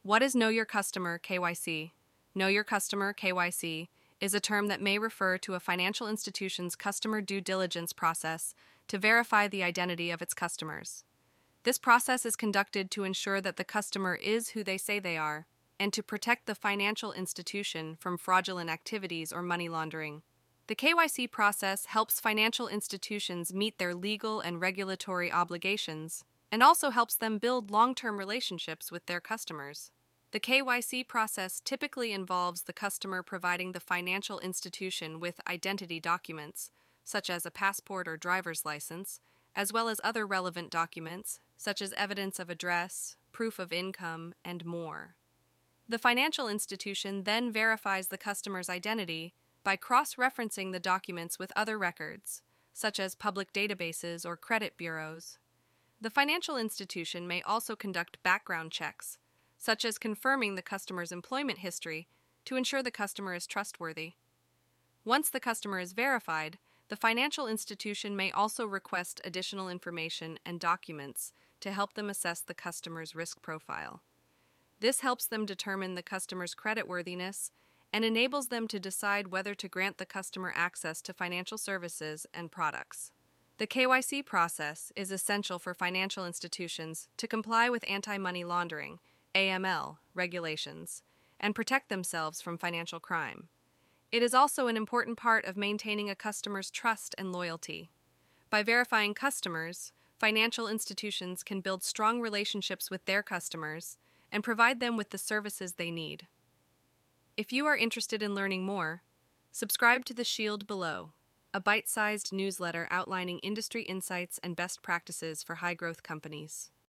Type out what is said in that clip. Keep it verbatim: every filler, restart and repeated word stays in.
What is Know Your Customer K Y C? Know Your Customer K Y C is a term that may refer to a financial institution's customer due diligence process to verify the identity of its customers. This process is conducted to ensure that the customer is who they say they are and to protect the financial institution from fraudulent activities or money laundering. The K Y C process helps financial institutions meet their legal and regulatory obligations and also helps them build long-term relationships with their customers. The K Y C process typically involves the customer providing the financial institution with identity documents, such as a passport or driver's license, as well as other relevant documents, such as evidence of address, proof of income, and more. The financial institution then verifies the customer's identity by cross-referencing the documents with other records, such as public databases or credit bureaus. The financial institution may also conduct background checks, such as confirming the customer's employment history to ensure the customer is trustworthy. Once the customer is verified, the financial institution may also request additional information and documents to help them assess the customer's risk profile. This helps them determine the customer's creditworthiness and enables them to decide whether to grant the customer access to financial services and products. The K Y C process is essential for financial institutions to comply with anti-money laundering A M L regulations and protect themselves from financial crime. It is also an important part of maintaining a customer's trust and loyalty. By verifying customers, financial institutions can build strong relationships with their customers and provide them with the services they need. If you are interested in learning more, subscribe to The Shield below, a bite-sized newsletter outlining industry insights and best practices for high-growth companies.